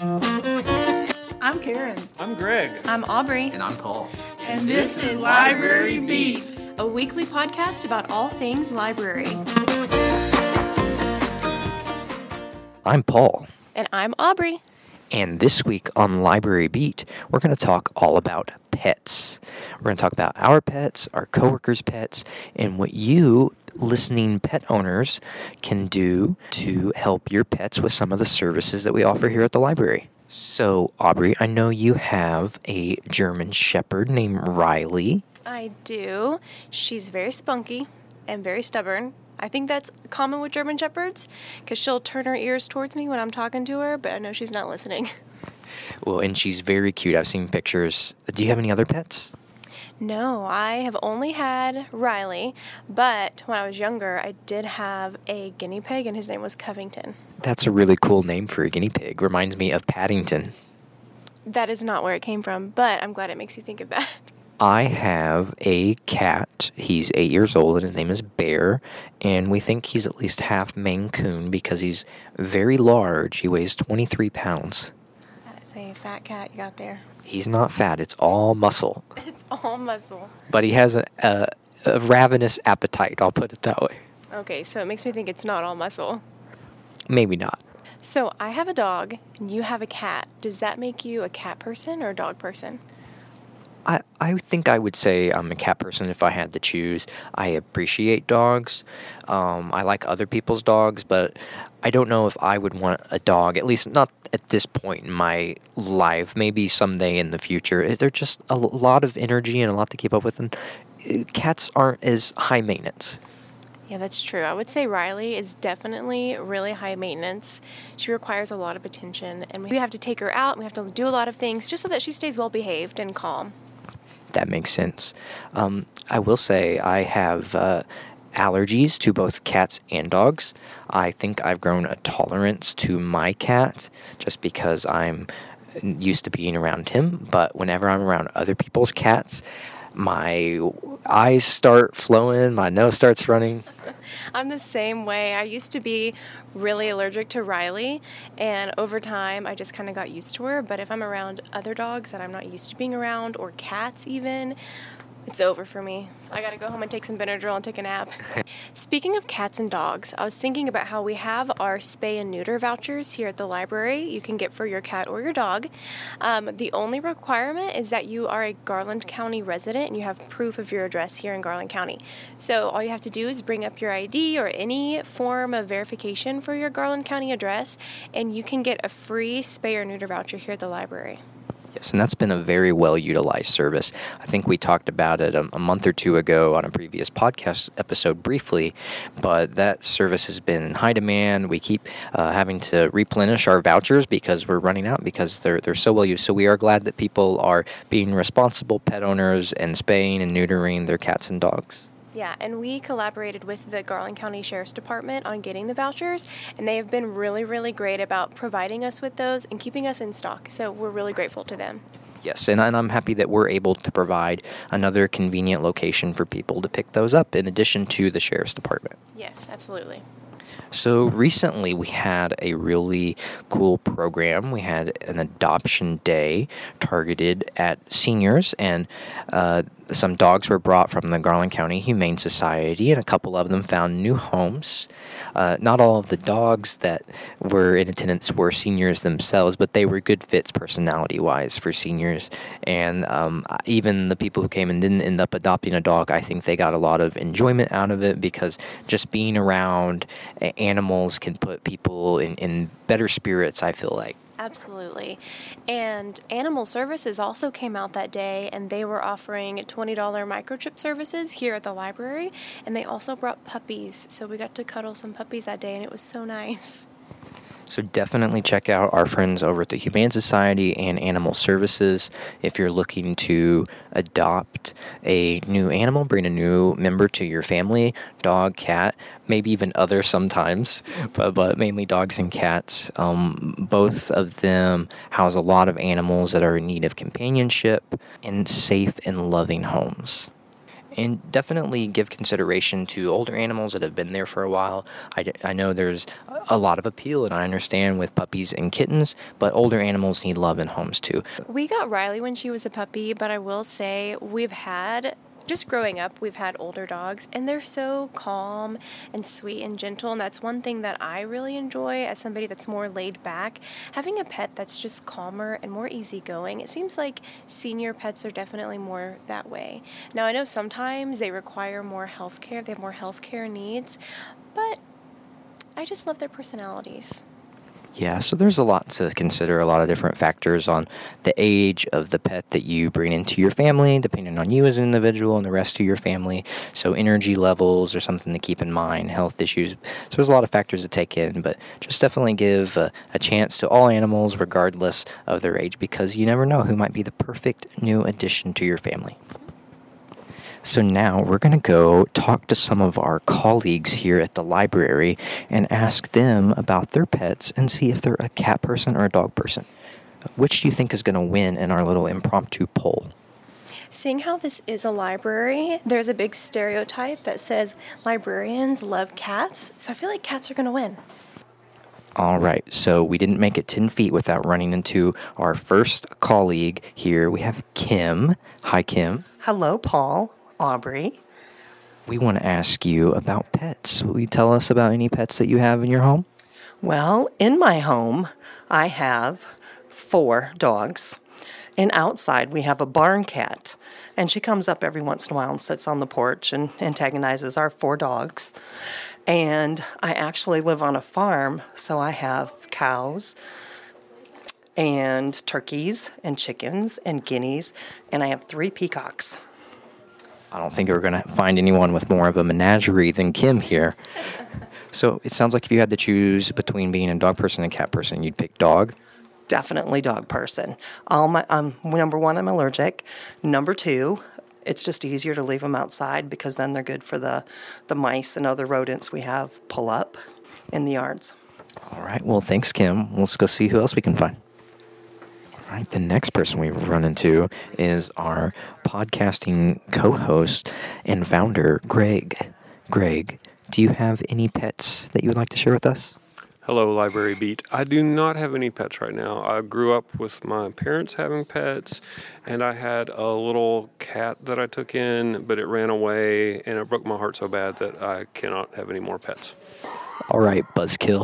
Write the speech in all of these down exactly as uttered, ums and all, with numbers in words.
I'm Karen. I'm Greg. I'm Aubrey. And I'm Paul. And, and this, this is Library Beat, a weekly podcast about all things library. I'm Paul. And I'm Aubrey. And this week on Library Beat, we're going to talk all about pets. We're going to talk about our pets, our coworkers' pets, and what you, listening pet owners, can do to help your pets with some of the services that we offer here at the library. So, Aubrey, I know you have a German Shepherd named Riley. I do. She's very spunky and very stubborn. I think that's common with German Shepherds because she'll turn her ears towards me when I'm talking to her, but I know she's not listening. Well, and she's very cute. I've seen pictures. Do you have any other pets? No, I have only had Riley, but when I was younger, I did have a guinea pig, and his name was Covington. That's a really cool name for a guinea pig. Reminds me of Paddington. That is not where it came from, but I'm glad it makes you think of that. I have a cat. He's eight years old, and his name is Bear, and we think he's at least half Maine Coon because he's very large. He weighs twenty-three pounds. That is a fat cat you got there. He's not fat. It's all muscle. It's all muscle. But he has a, a, a ravenous appetite, I'll put it that way. Okay, so it makes me think it's not all muscle. Maybe not. So I have a dog, and you have a cat. Does that make you a cat person or a dog person? I, I think I would say I'm a cat person if I had to choose. I appreciate dogs. Um, I like other people's dogs, but I don't know if I would want a dog, at least not at this point in my life. Maybe someday in the future. They're just a lot of energy and a lot to keep up with, and cats aren't as high maintenance. Yeah, that's true. I would say Riley is definitely really high maintenance. She requires a lot of attention, and we have to take her out, and we have to do a lot of things just so that she stays well behaved and calm. That makes sense. Um, I will say I have uh, allergies to both cats and dogs. I think I've grown a tolerance to my cat just because I'm used to being around him. But whenever I'm around other people's cats, my eyes start flowing, my nose starts running. I'm the same way. I used to be really allergic to Riley, and over time I just kind of got used to her. But if I'm around other dogs that I'm not used to being around, or cats even, it's over for me. I gotta go home and take some Benadryl and take a nap. Speaking of cats and dogs, I was thinking about how we have our spay and neuter vouchers here at the library you can get for your cat or your dog. Um, the only requirement is that you are a Garland County resident and you have proof of your address here in Garland County. So all you have to do is bring up your I D or any form of verification for your Garland County address, and you can get a free spay or neuter voucher here at the library. Yes, and that's been a very well-utilized service. I think we talked about it a, a month or two ago on a previous podcast episode briefly, but that service has been in high demand. We keep uh, having to replenish our vouchers because we're running out because they're they're so well used. So we are glad that people are being responsible pet owners and spaying and neutering their cats and dogs. Yeah, and we collaborated with the Garland County Sheriff's Department on getting the vouchers, and they have been really, really great about providing us with those and keeping us in stock. So we're really grateful to them. Yes, and I'm happy that we're able to provide another convenient location for people to pick those up in addition to the Sheriff's Department. Yes, absolutely. So recently we had a really cool program. We had an adoption day targeted at seniors, and uh, some dogs were brought from the Garland County Humane Society, and a couple of them found new homes. Uh, not all of the dogs that were in attendance were seniors themselves, but they were good fits personality-wise for seniors. And um, even the people who came and didn't end up adopting a dog, I think they got a lot of enjoyment out of it because just being around animals can put people in, in better spirits, I feel like. Absolutely. And Animal Services also came out that day, and they were offering twenty dollars microchip services here at the library, and they also brought puppies. So we got to cuddle some puppies that day, and it was so nice. So definitely check out our friends over at the Humane Society and Animal Services if you're looking to adopt a new animal, bring a new member to your family, dog, cat, maybe even other sometimes, but, but mainly dogs and cats. Um, both of them house a lot of animals that are in need of companionship and safe and loving homes. And definitely give consideration to older animals that have been there for a while. I, I know there's a lot of appeal, and I understand with puppies and kittens, but older animals need love in homes too. We got Riley when she was a puppy, but I will say we've had, just growing up, we've had older dogs, and they're so calm and sweet and gentle, and that's one thing that I really enjoy as somebody that's more laid back. Having a pet that's just calmer and more easygoing. It seems like senior pets are definitely more that way. Now, I know sometimes they require more health care, they have more health care needs, but I just love their personalities. Yeah, so there's a lot to consider, a lot of different factors on the age of the pet that you bring into your family, depending on you as an individual and the rest of your family. So energy levels are something to keep in mind, health issues. So there's a lot of factors to take in, but just definitely give a, a chance to all animals, regardless of their age, because you never know who might be the perfect new addition to your family. So now we're going to go talk to some of our colleagues here at the library and ask them about their pets and see if they're a cat person or a dog person. Which do you think is going to win in our little impromptu poll? Seeing how this is a library, there's a big stereotype that says librarians love cats, so I feel like cats are going to win. All right, so we didn't make it ten feet without running into our first colleague here. We have Kim. Hi, Kim. Hello, Paul. Aubrey. We want to ask you about pets. Will you tell us about any pets that you have in your home? Well, in my home, I have four dogs. And outside, we have a barn cat. And she comes up every once in a while and sits on the porch and antagonizes our four dogs. And I actually live on a farm, so I have cows and turkeys and chickens and guineas, and I have three peacocks. I don't think we're going to find anyone with more of a menagerie than Kim here. So it sounds like if you had to choose between being a dog person and a cat person, you'd pick dog? Definitely dog person. All my, um, number one, I'm allergic. Number two, it's just easier to leave them outside because then they're good for the, the mice and other rodents we have pull up in the yards. All right. Well, thanks, Kim. Let's go see who else we can find. All right, the next person we've run into is our podcasting co-host and founder, Greg. Greg, do you have any pets that you would like to share with us? Hello, Library Beat. I do not have any pets right now. I grew up with my parents having pets, and I had a little cat that I took in, but it ran away, and it broke my heart so bad that I cannot have any more pets. All right, buzzkill.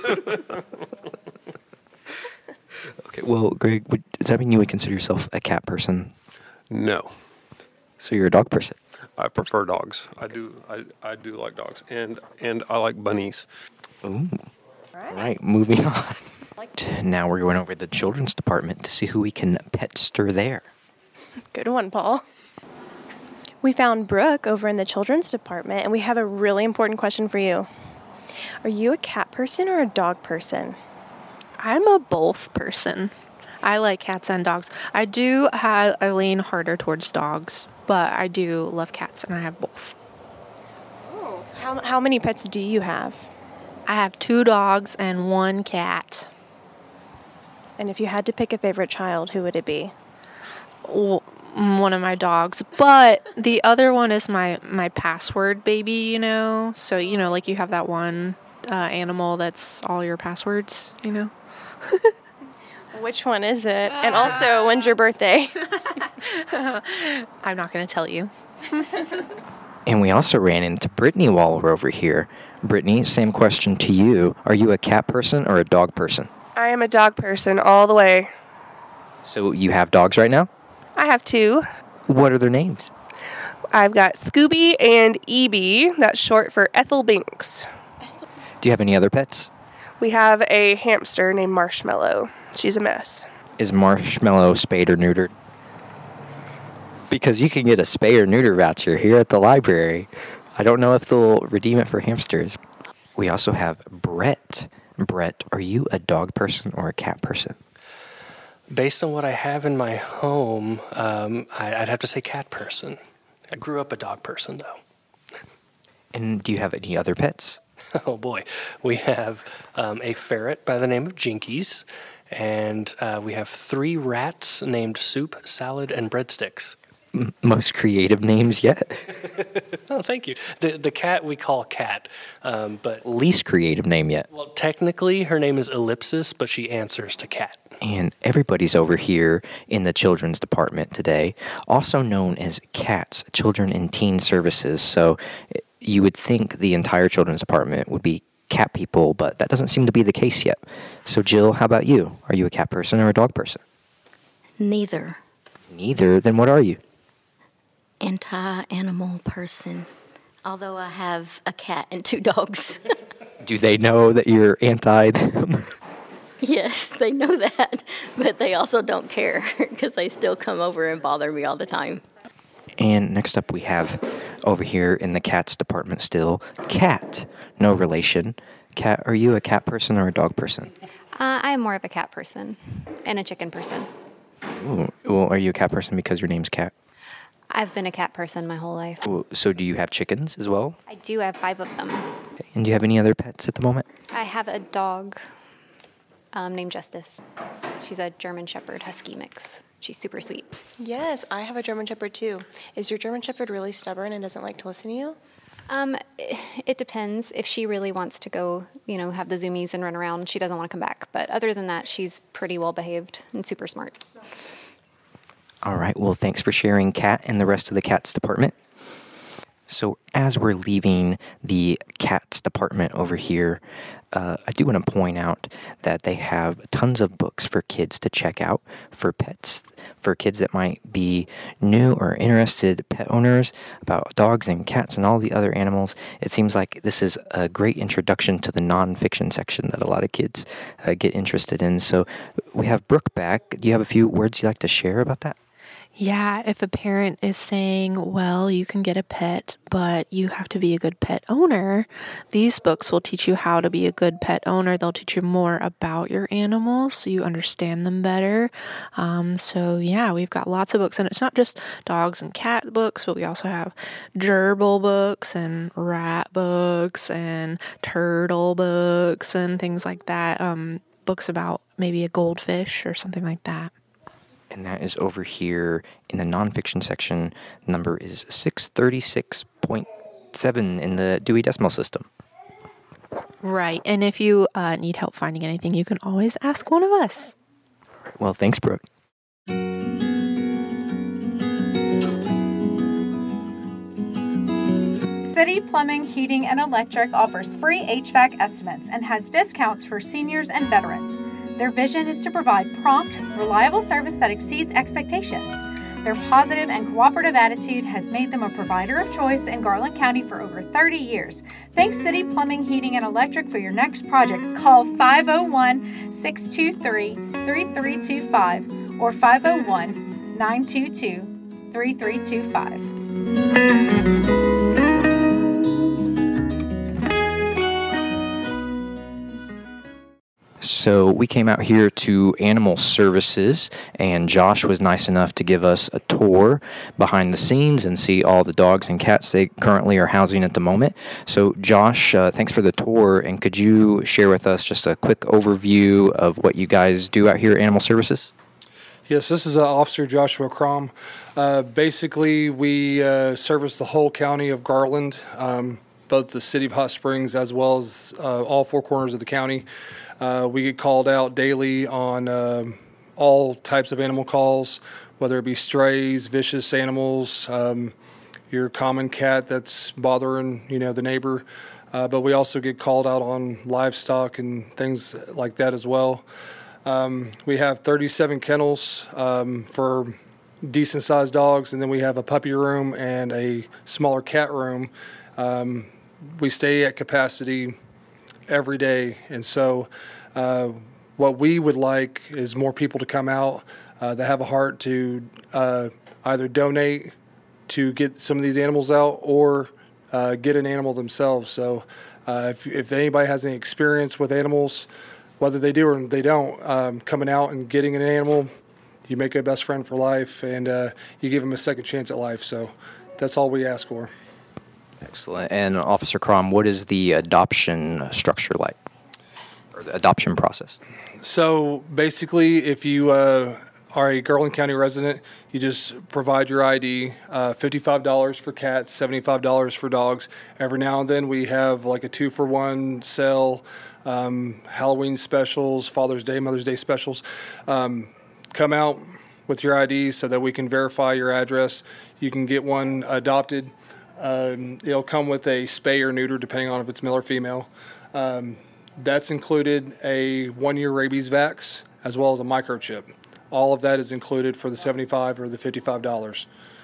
Okay, well, Greg, would, does that mean you would consider yourself a cat person? No. So you're a dog person? I prefer dogs. I do I, I do like dogs, and, and I like bunnies. Ooh. All right, moving on. Now we're going over to the children's department to see who we can petster there. Good one, Paul. We found Brooke over in the children's department, and we have a really important question for you. Are you a cat person or a dog person? I'm a both person. I like cats and dogs. I do have, I lean harder towards dogs, but I do love cats, and I have both. Oh, so how, how many pets do you have? I have two dogs and one cat. And if you had to pick a favorite child, who would it be? Well, one of my dogs, but the other one is my, my password baby, you know? So, you know, like you have that one uh, animal that's all your passwords, you know? Which one is it? And also, when's your birthday? I'm not going to tell you. And we also ran into Brittany while we're over here. Brittany, same question to you. Are you a cat person or a dog person? I am a dog person all the way. So you have dogs right now? I have two. What are their names? I've got Scooby and E B. That's short for Ethel Binks. Do you have any other pets? We have a hamster named Marshmallow. She's a mess. Is Marshmallow spayed or neutered? Because you can get a spay or neuter voucher here at the library. I don't know if they'll redeem it for hamsters. We also have Brett. Brett, are you a dog person or a cat person? Based on what I have in my home, um, I, I'd have to say cat person. I grew up a dog person, though. And do you have any other pets? Oh, boy. We have um, a ferret by the name of Jinkies, and uh, we have three rats named Soup, Salad, and Breadsticks. M- most creative names yet. Oh, thank you. The the cat we call Cat, um, but Least creative name yet. well, technically her name is Ellipsis, but she answers to Cat. And everybody's over here in the children's department today, also known as CATS, Children and Teen Services. So you would think the entire children's department would be cat people, but that doesn't seem to be the case yet. So Jill, how about you? Are you a cat person or a dog person? Neither. Neither. Then what are you? Anti-animal person. Although I have a cat and two dogs. Do they know that you're anti them? Yes, they know that, but they also don't care because they still come over and bother me all the time. And next up we have over here in the cats department still, Cat. No relation. Cat, are you a cat person or a dog person? Uh, I am more of a cat person and a chicken person. Ooh, well, are you a cat person because your name's Cat? I've been a cat person my whole life. Ooh, so do you have chickens as well? I do have five of them. Okay. And do you have any other pets at the moment? I have a dog um, named Justice. She's a German Shepherd Husky mix. She's super sweet. Yes, I have a German Shepherd too. Is your German Shepherd really stubborn and doesn't like to listen to you? Um, it depends. If she really wants to go, you know, have the zoomies and run around, she doesn't want to come back. But other than that, she's pretty well behaved and super smart. All right. Well, thanks for sharing, Cat and the rest of the cats department. So as we're leaving the cats department over here, uh, I do want to point out that they have tons of books for kids to check out for pets, for kids that might be new or interested pet owners about dogs and cats and all the other animals. It seems like this is a great introduction to the nonfiction section that a lot of kids uh, get interested in. So we have Brooke back. Do you have a few words you'd like to share about that? Yeah, if a parent is saying, well, you can get a pet, but you have to be a good pet owner, these books will teach you how to be a good pet owner. They'll teach you more about your animals so you understand them better. Um, so, yeah, we've got lots of books. And it's not just dogs and cat books, but we also have gerbil books and rat books and turtle books and things like that. Um, books about maybe a goldfish or something like that. And that is over here in the nonfiction section. The number is six thirty-six point seven in the Dewey Decimal System. Right. And if you uh, need help finding anything, you can always ask one of us. Well, thanks, Brooke. City Plumbing, Heating, and Electric offers free H V A C estimates and has discounts for seniors and veterans. Their vision is to provide prompt, reliable service that exceeds expectations. Their positive and cooperative attitude has made them a provider of choice in Garland County for over thirty years. Thanks City Plumbing, Heating, and Electric for your next project. Call five oh one, six two three, three three two five or five oh one, nine two two, three three two five. So we came out here to Animal Services, and Josh was nice enough to give us a tour behind the scenes and see all the dogs and cats they currently are housing at the moment. So Josh, uh, thanks for the tour, and could you share with us just a quick overview of what you guys do out here at Animal Services? Yes, this is uh, Officer Joshua Crom. Uh, basically, we uh, service the whole county of Garland, um, both the city of Hot Springs as well as uh, all four corners of the county. Uh, we get called out daily on uh, all types of animal calls, whether it be strays, vicious animals, um, your common cat that's bothering, you know, the neighbor. Uh, but we also get called out on livestock and things like that as well. Um, we have thirty-seven kennels um, for decent-sized dogs, and then we have a puppy room and a smaller cat room. Um, we stay at capacity every day, and so uh, what we would like is more people to come out uh, that have a heart to uh, either donate to get some of these animals out or uh, get an animal themselves. So uh, if, if anybody has any experience with animals, whether they do or they don't, um, coming out and getting an animal, you make a best friend for life, and uh, you give them a second chance at life. So that's all we ask for. Excellent. And Officer Crom, what is the adoption structure like, or the adoption process? So basically, if you uh, are a Garland County resident, you just provide your I D, uh, fifty-five dollars for cats, seventy-five dollars for dogs. Every now and then we have like a two-for-one sale, um, Halloween specials, Father's Day, Mother's Day specials. Um, come out with your I D so that we can verify your address. You can get one adopted. Um, it'll come with a spay or neuter depending on if it's male or female. Um, that's included a one-year rabies vax as well as a microchip. All of that is included for the seventy-five dollars or the fifty-five dollars.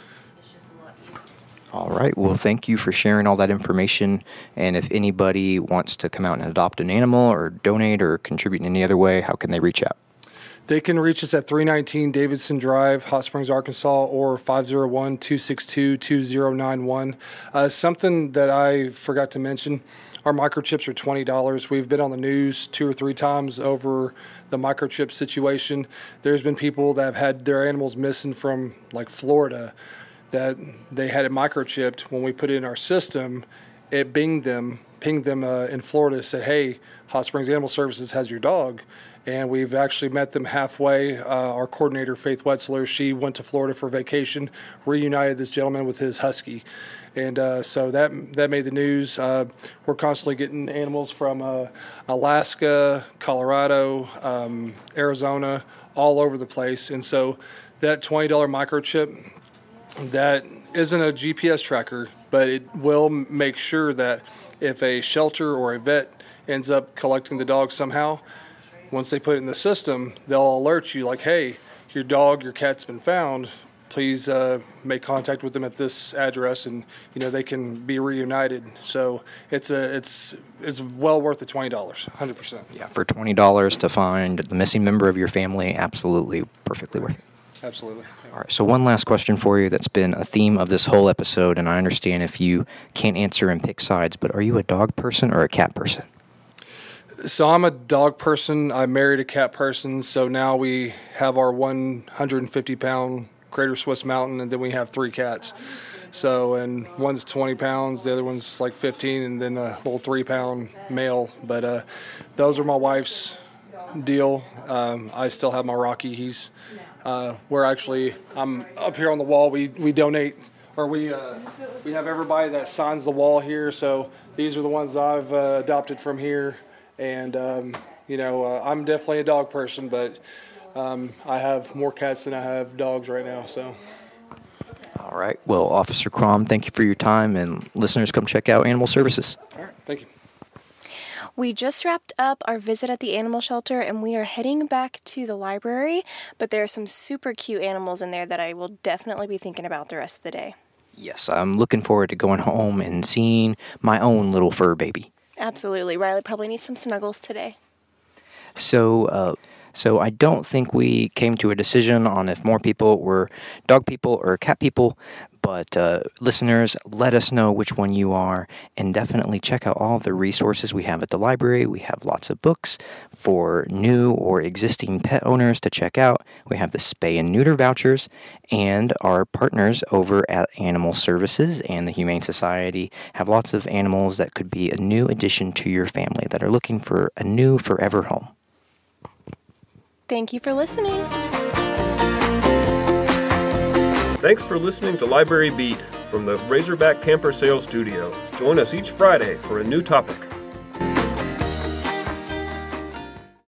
All right. Well, thank you for sharing all that information. And if anybody wants to come out and adopt an animal or donate or contribute in any other way, how can they reach out? They can reach us at three nineteen Davidson Drive, Hot Springs, Arkansas, or five oh one, two six two, two oh nine one. Uh, something that I forgot to mention, our microchips are twenty dollars. We've been on the news two or three times over the microchip situation. There's been people that have had their animals missing from like Florida that they had it microchipped. When we put it in our system, it binged them, pinged them uh, in Florida, said, hey, Hot Springs Animal Services has your dog. And we've actually met them halfway. Uh, our coordinator, Faith Wetzler, she went to Florida for vacation, reunited this gentleman with his husky. And uh, so that that made the news. Uh, we're constantly getting animals from uh, Alaska, Colorado, um, Arizona, all over the place. And so that twenty dollars microchip, that isn't a G P S tracker, but it will make sure that if a shelter or a vet ends up collecting the dog somehow, once they put it in the system, they'll alert you like, hey, your dog, your cat's been found. Please uh, make contact with them at this address, and you know they can be reunited. So it's a it's it's well worth the twenty dollars, one hundred percent. Yeah, for twenty dollars to find the missing member of your family, absolutely, perfectly worth it. Absolutely. All right, so one last question for you that's been a theme of this whole episode, and I understand if you can't answer and pick sides, but are you a dog person or a cat person? So I'm a dog person. I married a cat person, so now we have our one hundred fifty pound Greater Swiss Mountain, and then we have three cats. So, and one's twenty pounds, the other one's like fifteen, and then a little three pound male. But uh, those are my wife's deal. Um, I still have my Rocky. He's, uh, we're actually, I'm up here on the wall. We, we donate, or we, uh, we have everybody that signs the wall here. So these are the ones I've uh, adopted from here. And, um, you know, uh, I'm definitely a dog person, but um, I have more cats than I have dogs right now, so. All right. Well, Officer Crom, thank you for your time, and listeners, come check out Animal Services. All right. Thank you. We just wrapped up our visit at the animal shelter, and we are heading back to the library, but there are some super cute animals in there that I will definitely be thinking about the rest of the day. Yes, I'm looking forward to going home and seeing my own little fur baby. Absolutely. Riley probably needs some snuggles today. So, uh, so I don't think we came to a decision on if more people were dog people or cat people, but uh, listeners, let us know which one you are, and definitely check out all of the resources we have at the library. We have lots of books for new or existing pet owners to check out. We have the spay and neuter vouchers, and our partners over at Animal Services and the Humane Society have lots of animals that could be a new addition to your family that are looking for a new forever home. Thank you for listening. Thanks for listening to Library Beat from the Razorback Camper Sales Studio. Join us each Friday for a new topic.